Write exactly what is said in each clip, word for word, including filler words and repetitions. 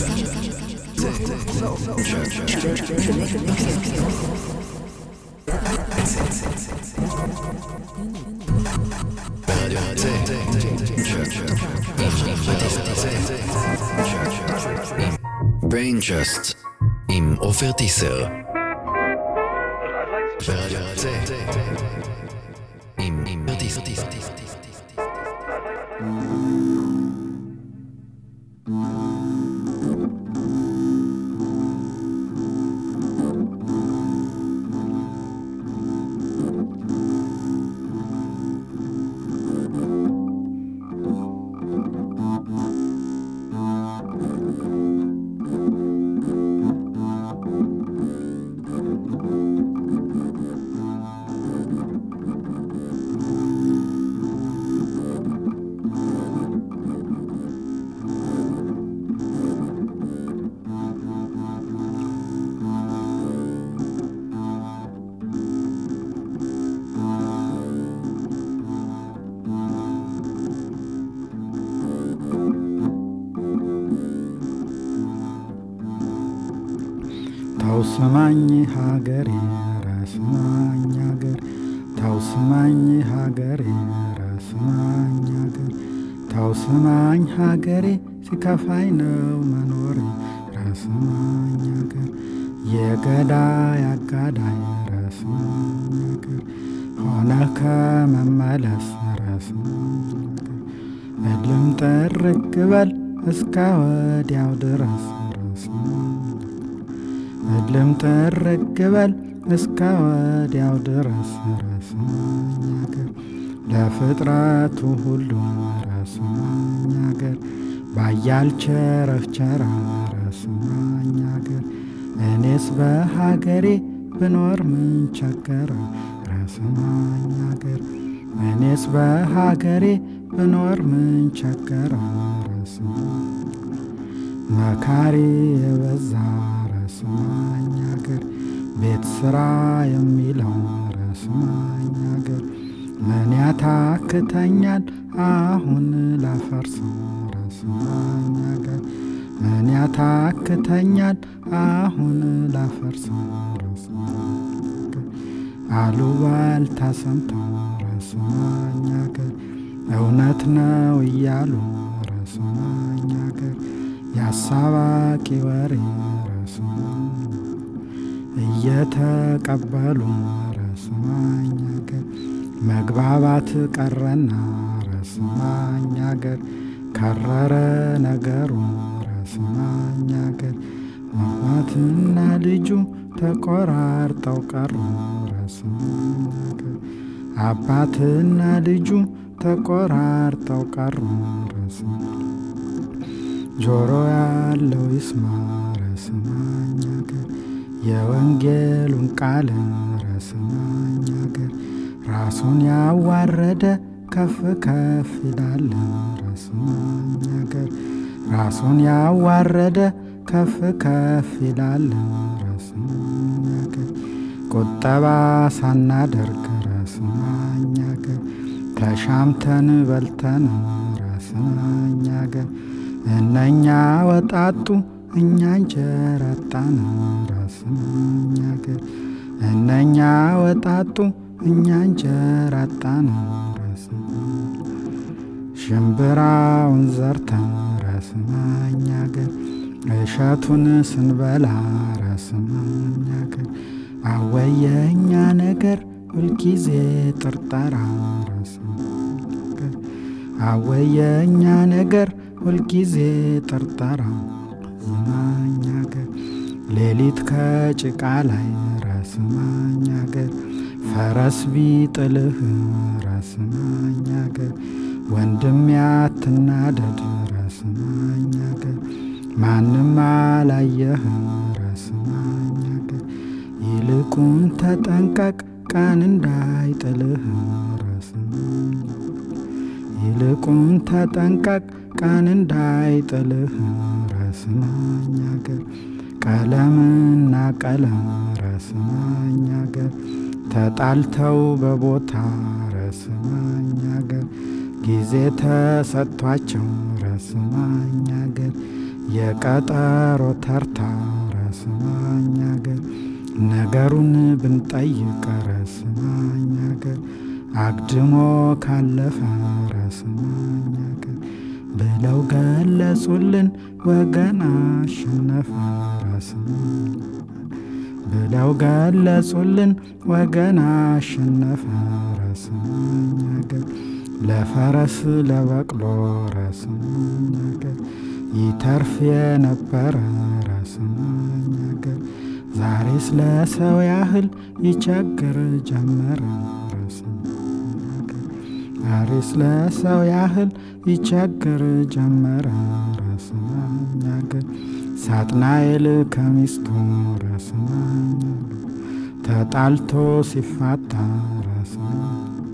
Braintrust עם עופר טיסר. עם עם טיסר טיסר טיסר ታውስማኝ ሀገሬ ራስማኝ ሀገር ታውስማኝ ሀገሬ ራስማኝ ሀገር ታውስማኝ ሀገሬ ሲከፋኝ ነው መኖሬ ራስማኝ ሀገር የገዳይ አጋዳይ ራስማኝ ሀገር ሆነ ከመመለስ ራስማኝ ሀገር እልም ጥርግ በል እስከ ወዲያው ድረስ ራስማኝ እልም ጥርግ በል እስከ ወዲያው ድረስ ራስማኝ ሀገር ለፍጥረቱ ሁሉ ራስማኝ ሀገር ባያል ቸረፍቸራ ራስማኝ ሀገር እኔስ በሀገሬ ብኖር ምን ቸገረ ራስማኝ ሀገር እኔስ በሀገሬ ብኖር ምን ቸገረ ራስማኝ መካሪ የበዛ ራስማኝ ሀገር ቤት ስራ የሚለው ራስማኝ ሀገር ምን ያታክተኛል አሁን ላፈርሰው ራስማኝ ሀገር ምን ያታክተኛል አሁን ላፈርሰው ራስማኝ ሀገር አሉባልታ ሰምተው ራስማኝ ሀገር እውነት ነው እያሉ ራስማኝ ሀገር ያሳባቂ ወሬ እየተቀበሉ ራስማኝ ሀገር መግባባት ቀረና ራስማኝ ሀገር ከረረ ነገሩ ራስማኝ ሀገር አባትና ልጁ ተቆራርጠው ቀሩ ራስማኝ ሀገር አባትና ልጁ ተቆራርጠው ቀሩ ራስማኝ ጆሮ ያለው ይስማ ራስማኝ ሀገር የወንጌሉን ቃል ራስማኝ ሀገር ራሱን ያዋረደ ከፍ ከፍ ይላል ራስማኝ ሀገር ራሱን ያዋረደ ከፍ ከፍ ይላል ራስማኝ ሀገር ቁጠባ ሳናደርግ ራስማኝ ሀገር ተሻምተን በልተን ራስማኝ ሀገር እነኛ ወጣጡ እኛ እንጀራ አጣን ራስማኝ ሀገር እነኛ ወጣጡ እኛ እንጀራ አጣን ራስማኝ ሽምብራውን ዘርተን ራስማኝ ሀገር እሸቱን ስንበላ ራስማኝ ሀገር አወየኛ ነገር ሁልጊዜ ጥርጠራ ራስማኝ ሀገር አወየኛ ነገር ሁልጊዜ ጥርጠራ ራስማኝ ሀገር ሌሊት ከጭቃ ላይ ራስማኝ ሀገር ፈረስ ቢጥልህ ራስማኝ ሀገር ወንድም ያትናደድ ራስማኝ ሀገር ማንም አላየህ ራስማኝ ሀገር ይልቁን ተጠንቀቅ ቀን እንዳይጥልህ ራስማኝ ይልቁን ተጠንቀቅ ቀን እንዳይጥልህ ራስማኝ ሀገር ቀለምና ቀለም ራስማኝ ሀገር ተጣልተው በቦታ ራስማኝ ሀገር ጊዜ ተሰጥቷቸው ራስማኝ ሀገር የቀጠሮ ተርታ ረስማኝ አገር ነገሩን ብንጠይቅ ረስማኝ አገር አግድሞ ካለፈ ረስማኝ አገር ብለው ገለጹልን ወገን አሸነፈ ረስማኝ ብለው ገለጹልን ወገን አሸነፈ ረስማኝ አገር ለፈረስ ለበቅሎ ረስማኝ አገር ይተርፍ የነበረ ረስማኝ አገር ዛሬስ ለሰው ያህል ይቸግር ጀመረ ረስማኝ አገር ዛሬስ ለሰው ያህል ይቸግር ጀመረ ረስማኝ አገር ሳጥናኤል ከሚስቱ ረስማኝ ተጣልቶ ሲፋታ ረስማኝ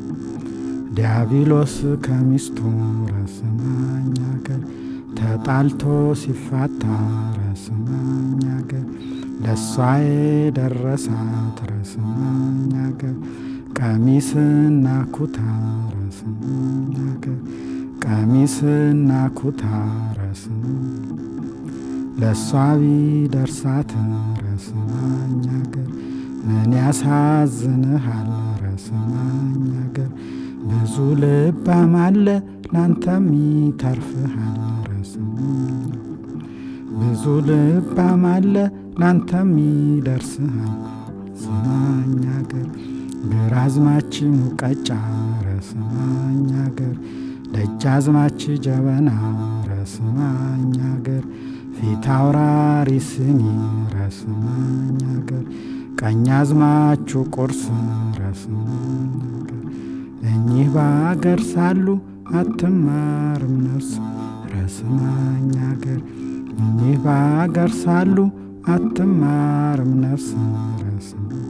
ዲያብሎስ ከሚስቱ ረስማኝ አገር ተጣልቶ ሲፋታ ረስማኝ አገር ለሷ የደረሳት ረስማኝ አገር ቀሚስና ኩታ ረስማኝ አገር ቀሚስና ኩታ ረስማኝ ለሷ ቢደርሳት ረስማኝ አገር ምን ያሳዝንሃል ረስማኝ አገር ብዙ ልባም አለ ላንተም ይተርፍሃል ረስማኝ ብዙ ልባም አለ ላንተም ይደርስሃል ረስማኝ አገር ግራዝማች ሙቀጫ ረስማኝ አገር ደጃዝማች ጀበና ረስማኝ አገር ፊት አውራሪ ስኒ ረስማኝ አገር ቀኛዝማቹ ቁርስ ረስማኝ አገር እኚህ በአገር ሳሉ አትማርም ነፍስ ረስማኝ አገር እኚህ በአገር ሳሉ አትማርም ነፍስ ረስማኝ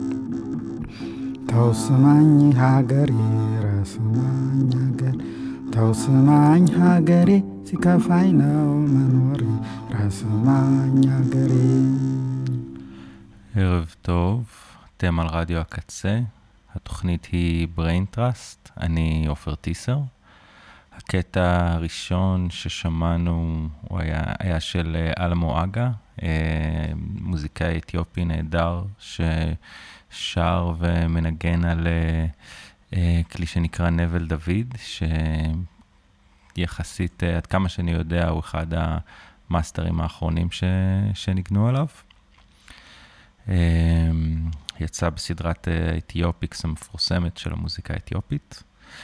ተውስማኝ ሀገሬ ረስማኝ አገር ተውስማኝ ሀገሬ ሲከፋኝ ነው መኖሬ ረስማኝ አገሬ ערב טוב, אתם על רדיו הקצה, התוכנית היא בריינטראסט, אני עופר טיסר. הקטע הראשון ששמענו הוא היה, היה של אלמו אגה, מוזיקאי אתיופי נהדר ששר ומנגן על כלי שנקרא נבל דוד, שיחסית עד כמה שאני יודע הוא אחד המאסטרים האחרונים ש... שניגנו עליו. יצא בסדרת אתיופיקס המפורסמת של המוזיקה האתיופית.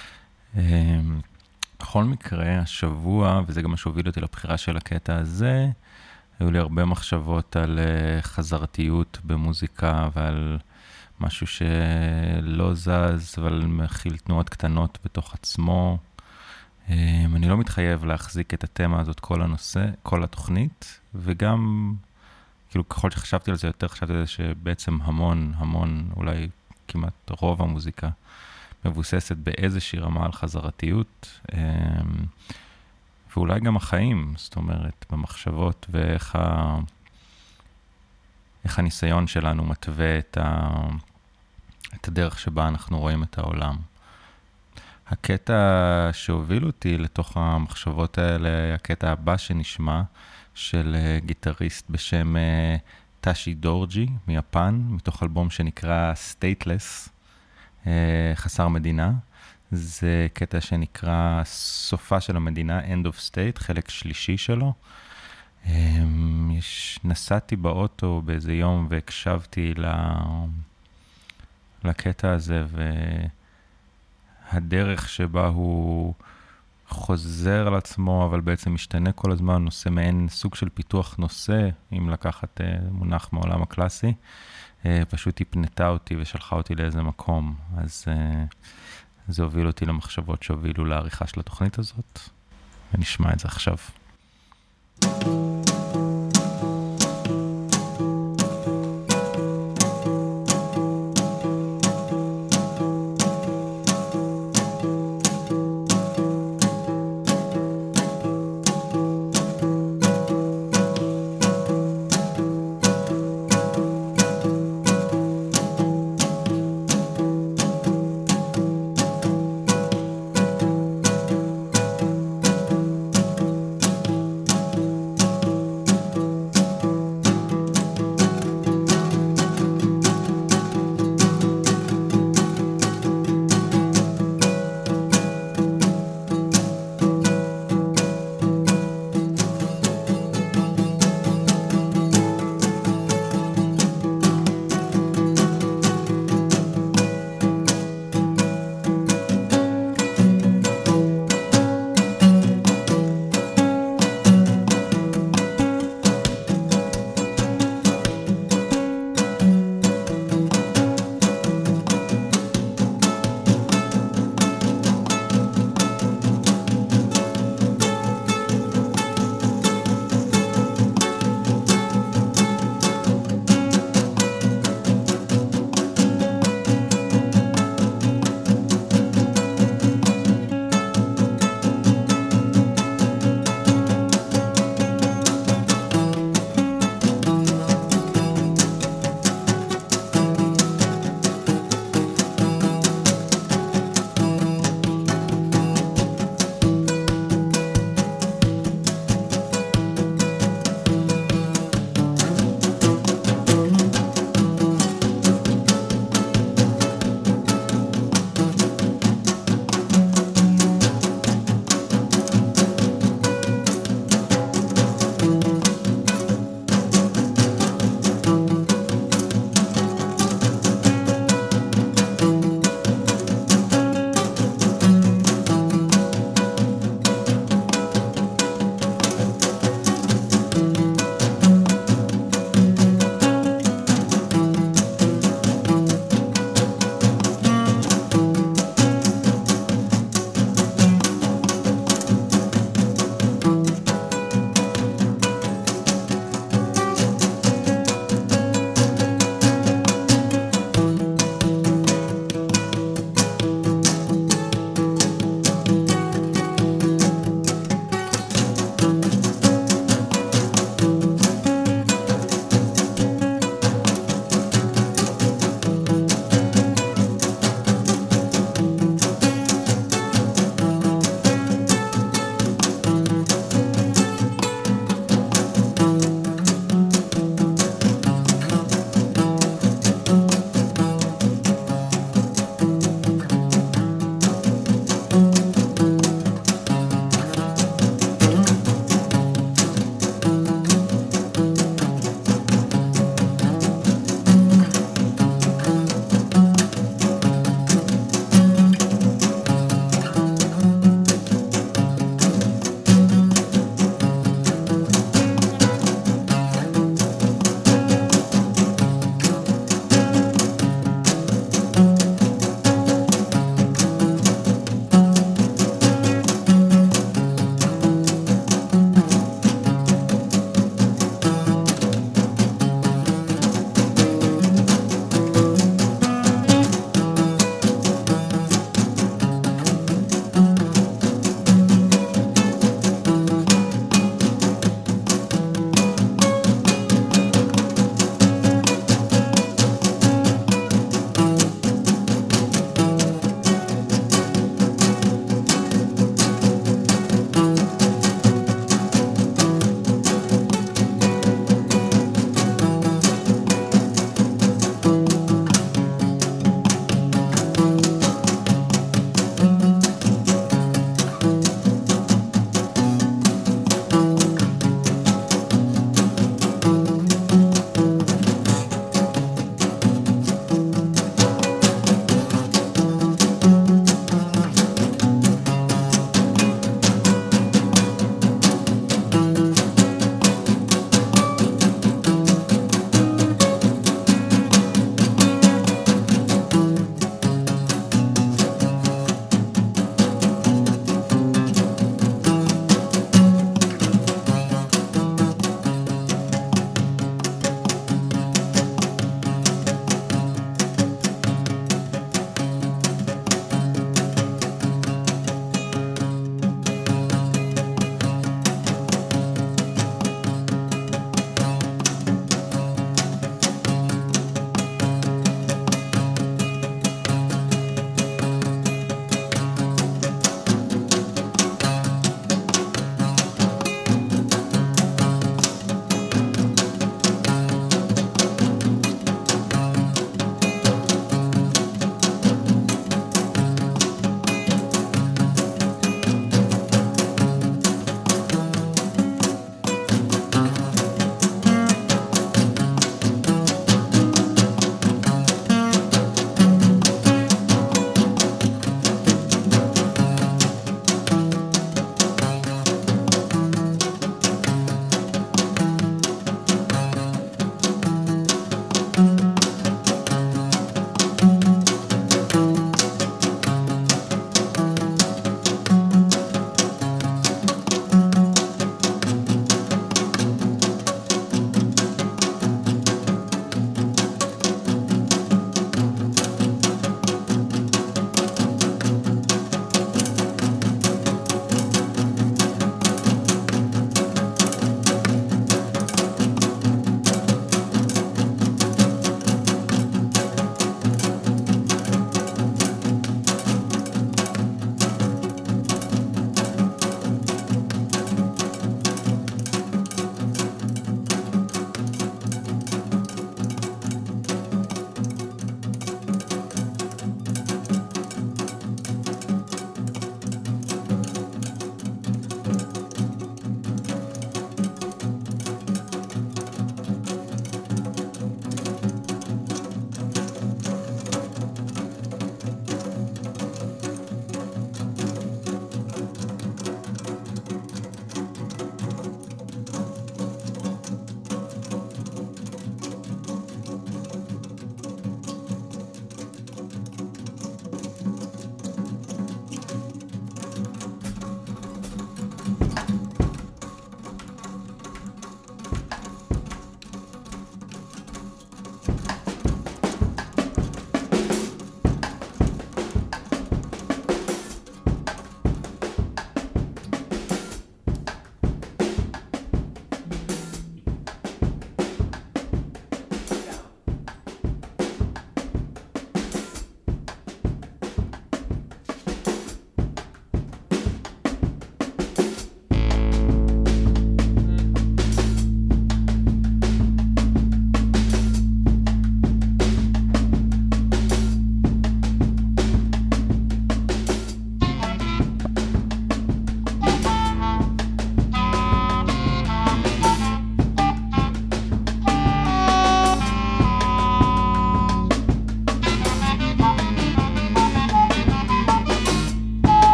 בכל מקרה, השבוע, וזה גם מה שהוביל אותי לבחירה של הקטע הזה, היו לי הרבה מחשבות על חזרתיות במוזיקה ועל משהו שלא זז, אבל מכיל תנועות קטנות בתוך עצמו. אני לא מתחייב להחזיק את התמה הזאת כל הנושא, כל התוכנית, וגם כאילו ככל שחשבתי על זה יותר, חשבתי על זה שבעצם המון, המון, אולי כמעט רוב המוזיקה מבוססת באיזושהי רמה על חזרתיות, ואולי גם החיים, זאת אומרת, במחשבות ואיך ה... איך הניסיון שלנו מתווה את, ה... את הדרך שבה אנחנו רואים את העולם. הקטע שהוביל אותי לתוך המחשבות האלה, הקטע הבא שנשמע, של גיטריסט בשם טאשי דורג'י מיפן, מתוך אלבום שנקרא Stateless, חסר מדינה. זה קטע שנקרא סופה של המדינה, End of State, חלק שלישי שלו. יש, נסעתי באוטו באיזה יום והקשבתי לקטע הזה, והדרך שבה הוא חוזר על עצמו, אבל בעצם משתנה כל הזמן, נושא מעין סוג של פיתוח נושא, אם לקחת מונח מעולם הקלאסי, פשוט הפנתה אותי ושלחה אותי לאיזה מקום. אז זה הוביל אותי למחשבות שהובילו לעריכה של התוכנית הזאת, ונשמע את זה עכשיו.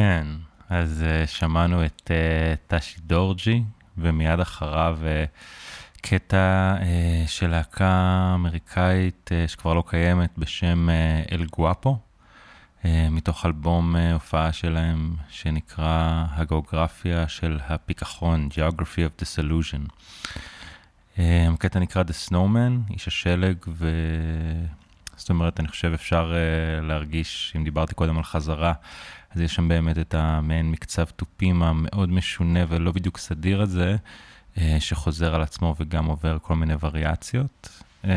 כן, אז uh, שמענו את uh, טאשי דורג'י, ומיד אחריו uh, קטע uh, של להקה אמריקאית uh, שכבר לא קיימת בשם uh, אל גואפו, uh, מתוך אלבום uh, הופעה שלהם שנקרא הגיאוגרפיה של הפיקחון, Geography of Disillusion. Uh, הקטע נקרא The Snowman, איש השלג, ו... זאת אומרת, אני חושב אפשר uh, להרגיש, אם דיברתי קודם על חזרה, אז יש שם באמת את המעין מקצב טופים המאוד משונה ולא בדיוק סדיר הזה, uh, שחוזר על עצמו וגם עובר כל מיני וריאציות. Um,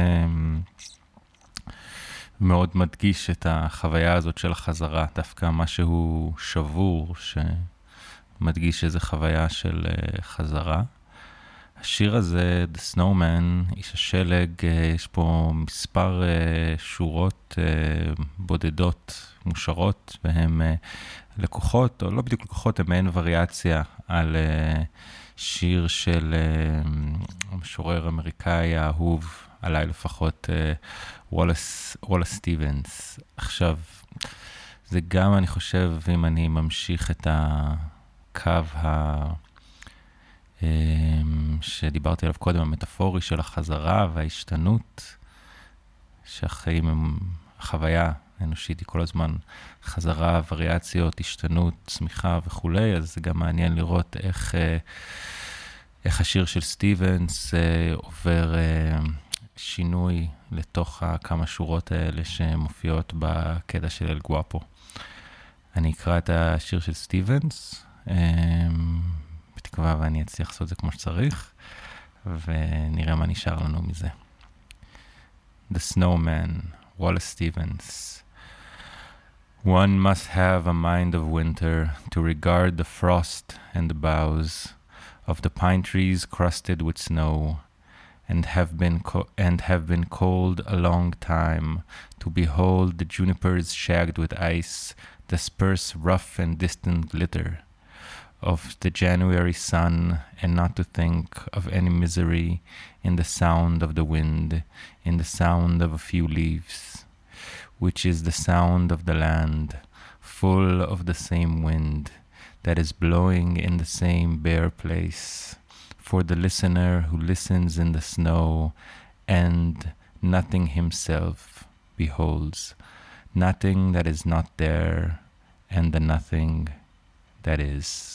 מאוד מדגיש את החוויה הזאת של החזרה, דווקא משהו שבור, שמדגיש איזו חוויה של uh, חזרה. השיר הזה, The Snowman, איש השלג, יש פה מספר שורות בודדות מושרות, והן לקוחות, או לא בדיוק לקוחות, הן מעין וריאציה על שיר של המשורר אמריקאי האהוב, עליי לפחות, וולס, וולס סטיבנס. עכשיו, זה גם, אני חושב, אם אני ממשיך את הקו ה... שדיברתי עליו קודם, המטאפורי של החזרה וההשתנות, שהחיים הם החוויה האנושית, היא כל הזמן חזרה, וריאציות, השתנות, צמיחה וכו'. אז זה גם מעניין לראות איך, איך השיר של סטיבנס עובר שינוי לתוך כמה שורות האלה שמופיעות בקטע של אל גואפו. אני אקרא את השיר של סטיבנס, בתקווה ואני אצליח לעשות את זה כמו שצריך, ונראה מה נשאר לנו מזה. The Snowman, Wallace Stevens. One must have a mind of winter to regard the frost and the boughs of the pine trees crusted with snow, and have been co- and have been cold a long time, to behold the junipers shagged with ice disperse rough and distant glitter of the January sun, and not to think of any misery in the sound of the wind, in the sound of a few leaves, which is the sound of the land, full of the same wind, that is blowing in the same bare place, for the listener who listens in the snow, and nothing himself beholds, nothing that is not there, and the nothing that is.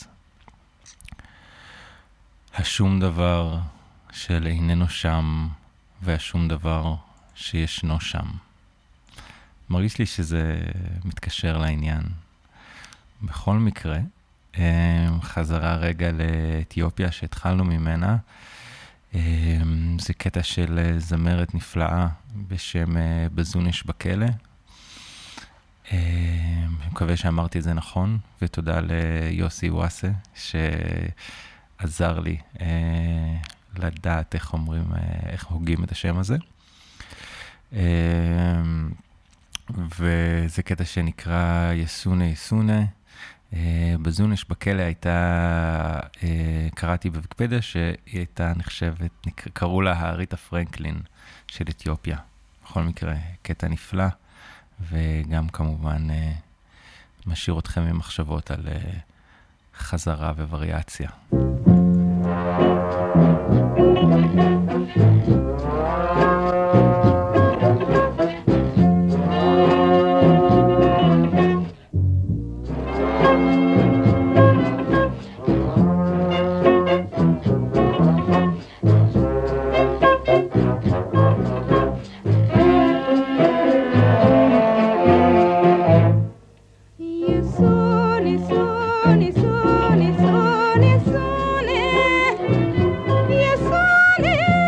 השום דבר של איננו שם, והשום דבר שישנו שם. מרגיש לי שזה מתקשר לעניין. בכל מקרה, חזרה רגע לאתיופיה שהתחלנו ממנה. זה קטע של זמרת נפלאה בשם בזוניש בכלא. אני מקווה שאמרתי את זה נכון, ותודה ליוסי וואסה, שעזר לי אה, לדעת איך אומרים, אה, איך הוגים את השם הזה. אה, וזה קטע שנקרא יסונה יסונה. אה, בזונש בכלא הייתה, אה, קראתי בוויקיפדיה שהיא הייתה נחשבת, נק, קראו לה האריתה פרנקלין של אתיופיה. בכל מקרה, קטע נפלא, וגם כמובן אה, משאיר אתכם עם מחשבות על אה, חזרה ווריאציה. Yes,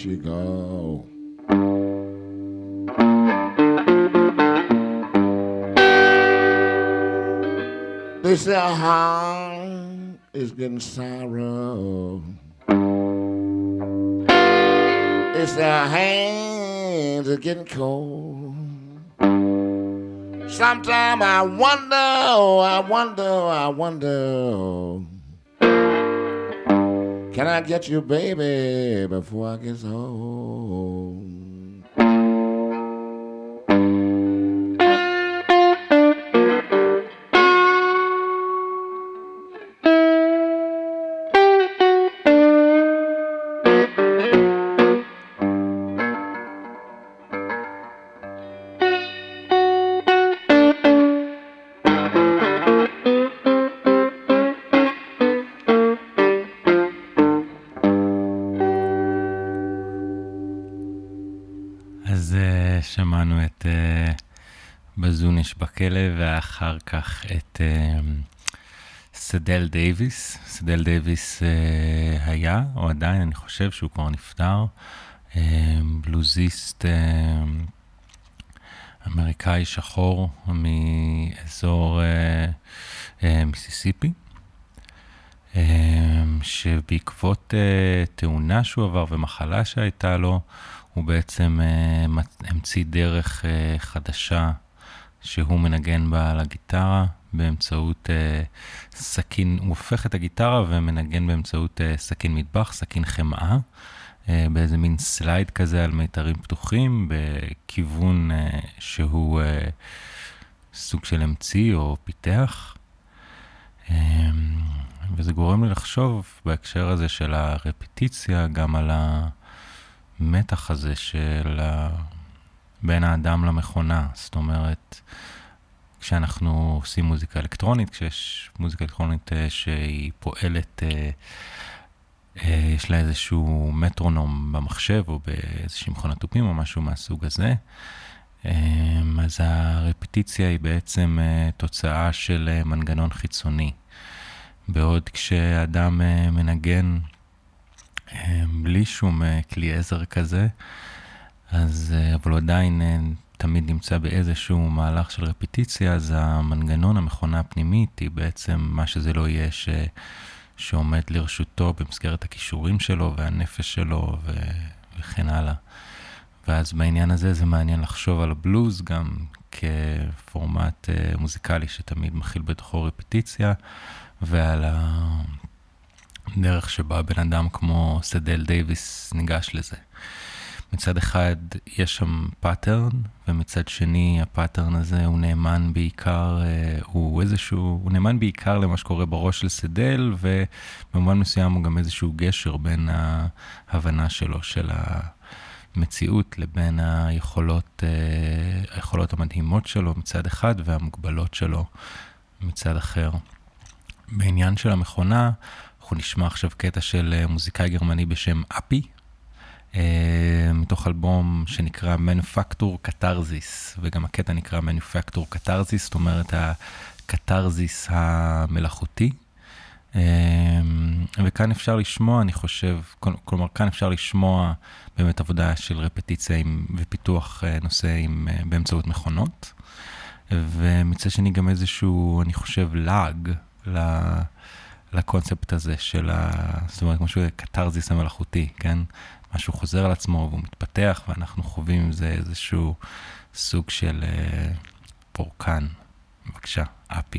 she go. They say a heart is getting sorrow. They say our hands are getting cold. Sometimes I wonder, I wonder, I wonder, can I get you, baby, before I get old? שמענו את uh, בזונש בכלא, ואחר כך את uh, סדל דייביס. סדל דייביס uh, היה, או עדיין, אני חושב שהוא כבר נפטר, uh, בלוזיסט uh, אמריקאי שחור מאזור uh, uh, מיסיסיפי, uh, שבעקבות uh, תאונה שהוא עבר ומחלה שהייתה לו, הוא בעצם uh, המציא דרך uh, חדשה שהוא מנגן בה על הגיטרה באמצעות uh, סכין, הוא הופך את הגיטרה ומנגן באמצעות uh, סכין מטבח, סכין חמאה, uh, באיזה מין סלייד כזה על מיתרים פתוחים, בכיוון uh, שהוא uh, סוג של המציא או פיתח. Um, וזה גורם לי לחשוב בהקשר הזה של הרפטיציה גם על ה... מתח הזה של בין האדם למכונה. זאת אומרת, כשאנחנו עושים מוזיקה אלקטרונית, כשיש מוזיקה אלקטרונית שהיא פועלת, יש לה איזשהו מטרונום במחשב או באיזושהי מכונת תופים או משהו מהסוג הזה, אז הרפטיציה היא בעצם תוצאה של מנגנון חיצוני. בעוד כשאדם מנגן בלי שום כלי עזר כזה, אז, אבל הוא עדיין תמיד נמצא באיזשהו מהלך של רפטיציה, אז המנגנון, המכונה הפנימית, היא בעצם מה שזה לא יהיה ש, שעומד לרשותו במסגרת הכישורים שלו והנפש שלו ו, וכן הלאה. ואז בעניין הזה זה מעניין לחשוב על הבלוז גם כפורמט מוזיקלי שתמיד מכיל בתוכו רפטיציה, ועל ה... דרך שבה בן אדם כמו סדל דייביס ניגש לזה. מצד אחד יש שם פאטרן, ומצד שני הפאטרן הזה הוא נאמן בעיקר, הוא איזשהו, הוא נאמן בעיקר למה שקורה בראש של סדל, ובמובן מסוים הוא גם איזשהו גשר בין ההבנה שלו של המציאות לבין היכולות, היכולות המדהימות שלו מצד אחד והמוגבלות שלו מצד אחר. בעניין של המכונה, אנחנו נשמע עכשיו קטע של מוזיקאי גרמני בשם אפי, מתוך אלבום שנקרא מנופקטור קטרזיס, וגם הקטע נקרא מנופקטור קטרזיס, זאת אומרת הקטרזיס המלאכותי. וכאן אפשר לשמוע, אני חושב, כלומר כאן אפשר לשמוע באמת עבודה של רפטיציה ופיתוח נושא עם, באמצעות מכונות, ומצד שני גם איזשהו, אני חושב, לאג ל... לקונספט הזה של ה... זאת אומרת, משהו קטרזיס המלאכותי, כן? משהו חוזר על עצמו והוא מתפתח, ואנחנו חווים עם זה איזשהו סוג של אה, פורקן. בבקשה, אפי.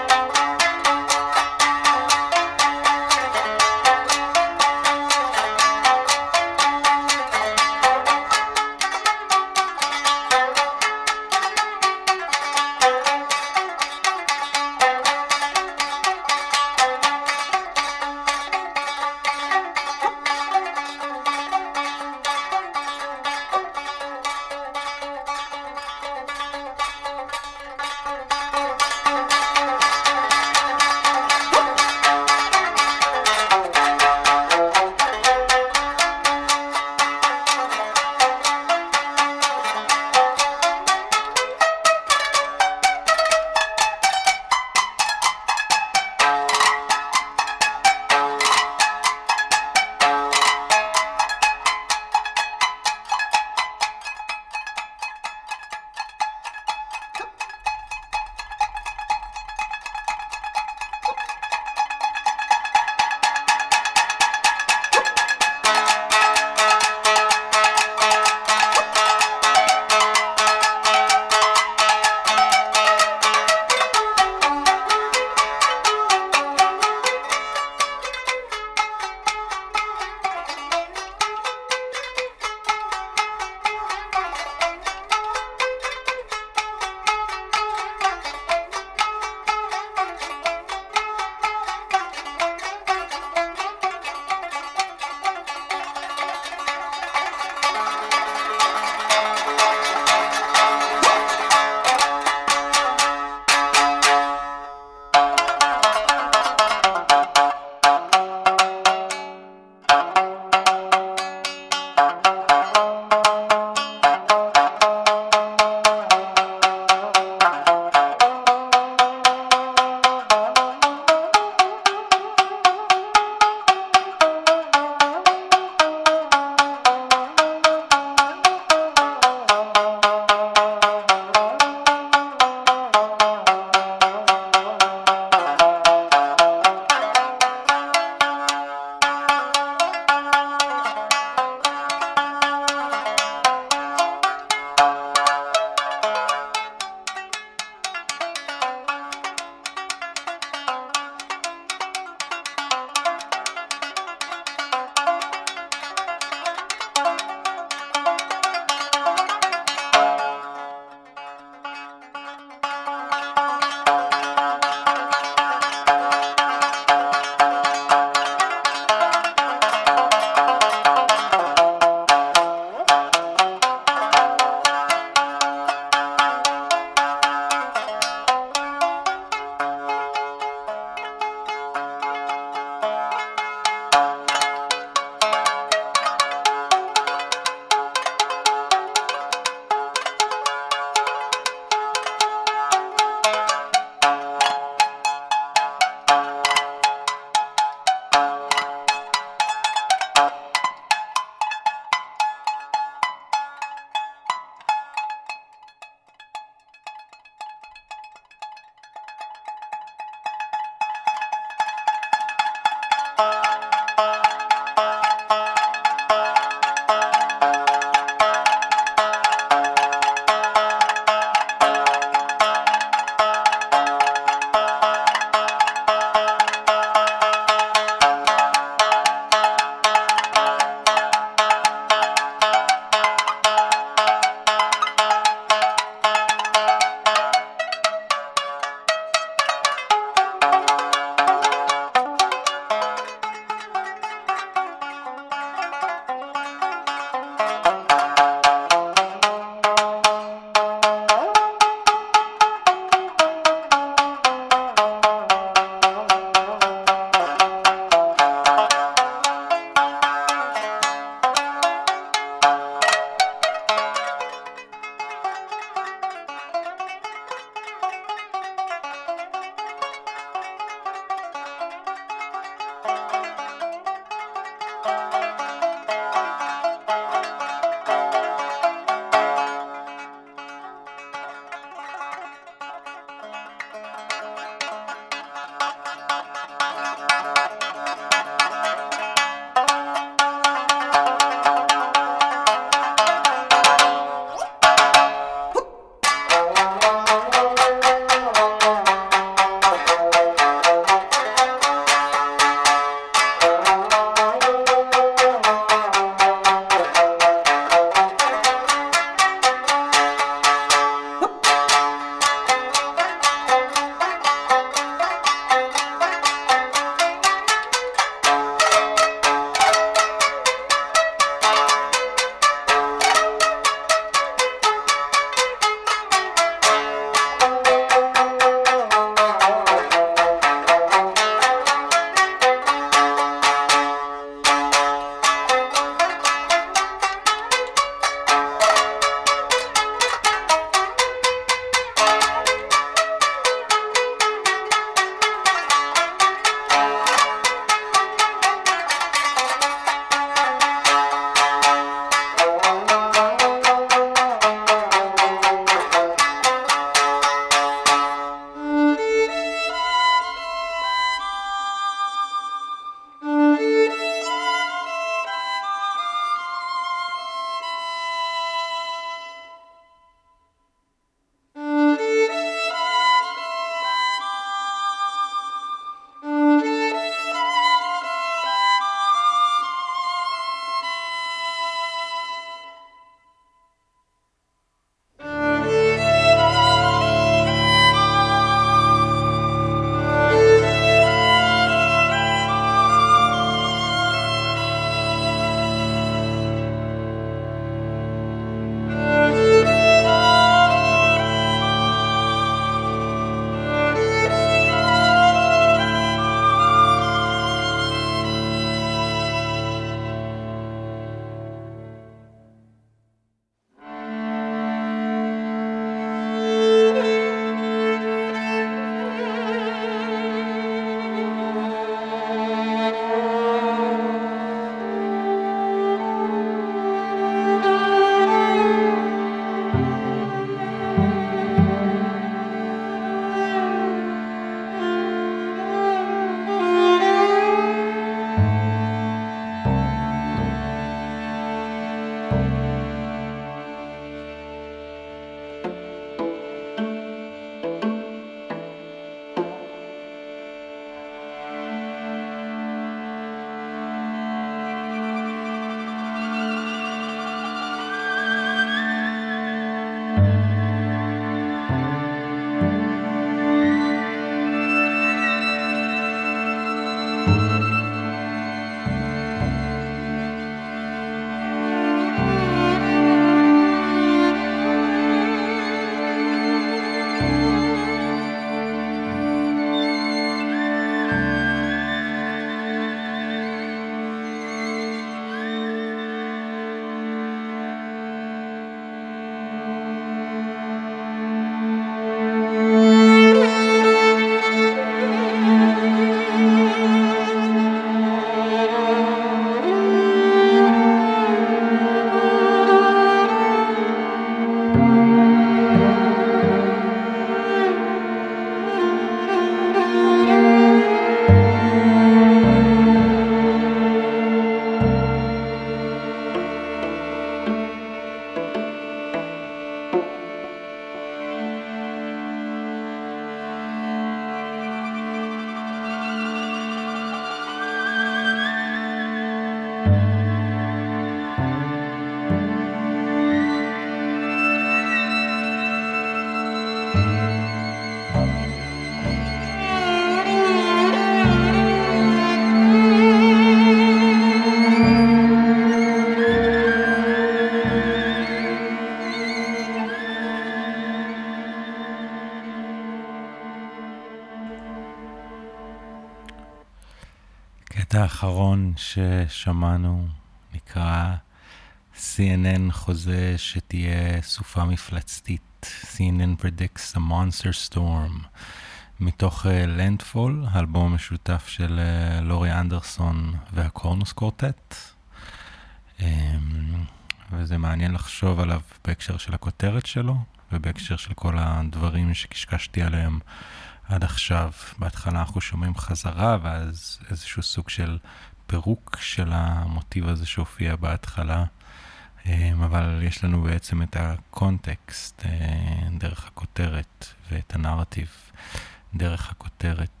הקטע האחרון ששמענו נקרא סי אן אן חוזה שתהיה סופה מפלצתית. סי אן אן predicts a monster storm. מתוך לנדפול, uh, האלבום המשותף של uh, לורי אנדרסון והקורנוס קורטט. Um, וזה מעניין לחשוב עליו בהקשר של הכותרת שלו, ובהקשר של כל הדברים שקשקשתי עליהם עד עכשיו. בהתחלה אנחנו שומעים חזרה, ואז איזשהו סוג של פירוק של המוטיב הזה שהופיע בהתחלה. אבל יש לנו בעצם את הקונטקסט דרך הכותרת, ואת הנרטיב דרך הכותרת.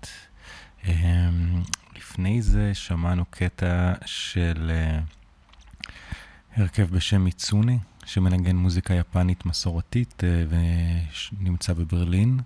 לפני זה שמענו קטע של הרכב בשם מיצוני, שמנגן מוזיקה יפנית מסורתית ונמצא בברלין.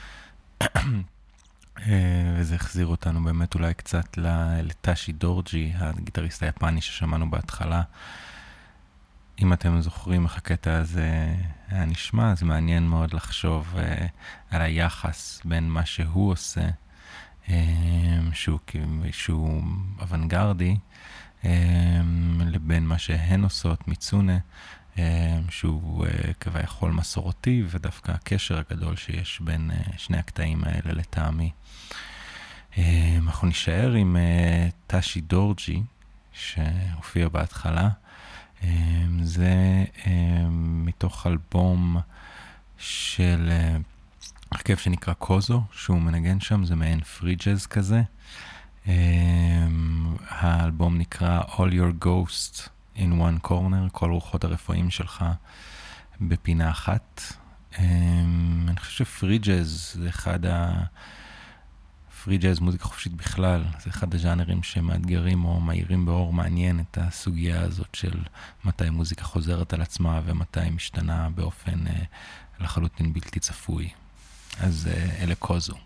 וזה החזיר אותנו באמת אולי קצת לטאשי דורג'י, הגיטריסט היפני ששמענו בהתחלה. אם אתם זוכרים איך הקטע הזה היה נשמע, אז מעניין מאוד לחשוב על היחס בין מה שהוא עושה, שהוא, שהוא אוונגרדי, לבין מה שהן עושות, מיצונה, שהוא כביכול מסורתי, ודווקא הקשר הגדול שיש בין שני הקטעים האלה לטעמי. אנחנו נשאר עם טאשי דורג'י, שהופיע בהתחלה. זה מתוך אלבום של הרכב שנקרא קוזו, שהוא מנגן שם, זה מעין פרי ג'אז כזה. האלבום נקרא All Your Ghosts in One Corner, כל רוחות הרפואים שלך בפינה אחת. אני חושב שפרי ג'אז זה אחד ה... פרי ג'אז, מוזיקה חופשית בכלל, זה אחד הז'אנרים שמאתגרים או מאירים באור מעניין את הסוגיה הזאת של מתי מוזיקה חוזרת על עצמה ומתי משתנה באופן אה, לחלוטין בלתי צפוי. אז אה, אלה קוזו.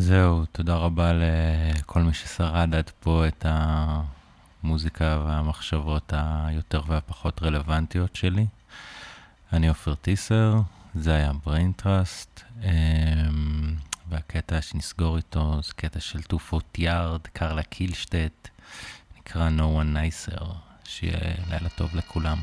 זהו, תודה רבה לכל מי ששרד עד פה את המוזיקה והמחשבות היותר והפחות רלוונטיות שלי. אני אופר טיסר, זה היה Brain Trust, והקטע שנסגור איתו זה קטע של טופות יארד, קרלה קילשטט, נקרא No One Nicer, שיהיה לילה טוב לכולם.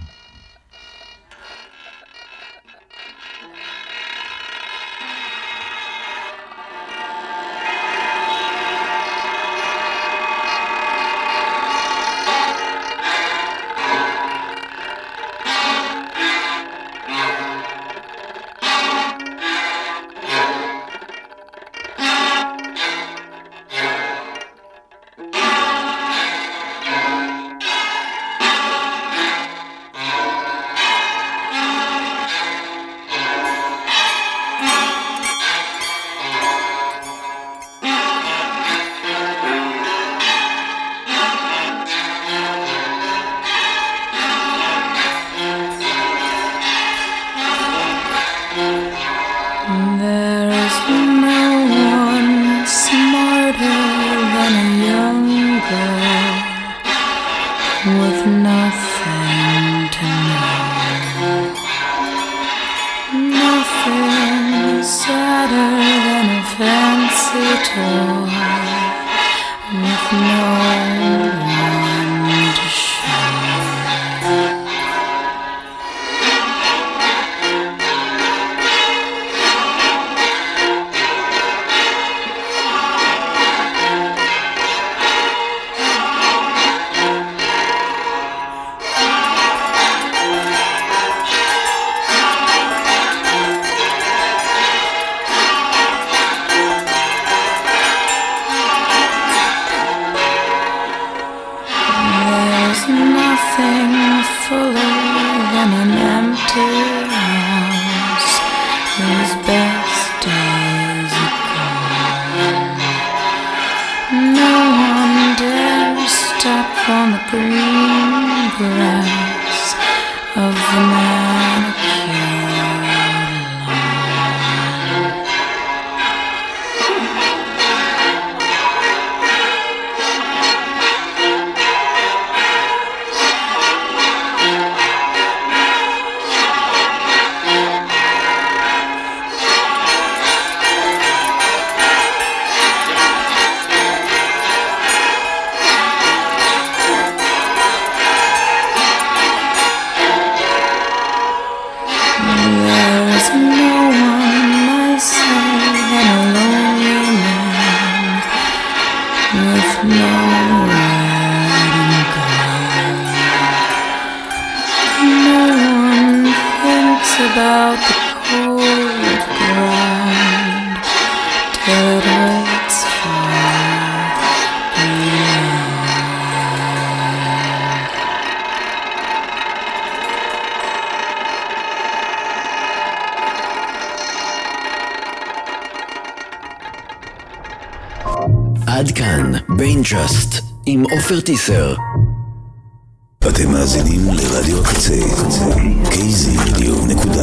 עד כאן Brain Trust עם אופר טיסר. אתם מאזינים לרדיו הקצה, קייזי רדיו נקודה